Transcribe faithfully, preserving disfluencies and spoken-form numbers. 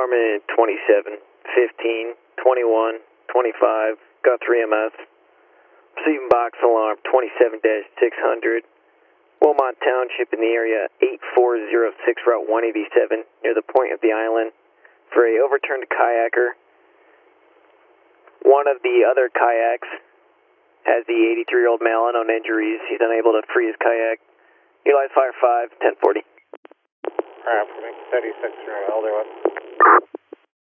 alarm in twenty-seven, fifteen, twenty-one, twenty-five, got three M S. Receiving box alarm twenty-seven dash six hundred. Wilmot Township in the area eight four zero six, Route one eighty-seven, near the point of the island, for a overturned kayaker. One of the other kayaks has the eighty-three-year-old male, unknown injuries. He's unable to free his kayak. Utilize Fire five, ten forty. Alright, thirty-six, Elder West.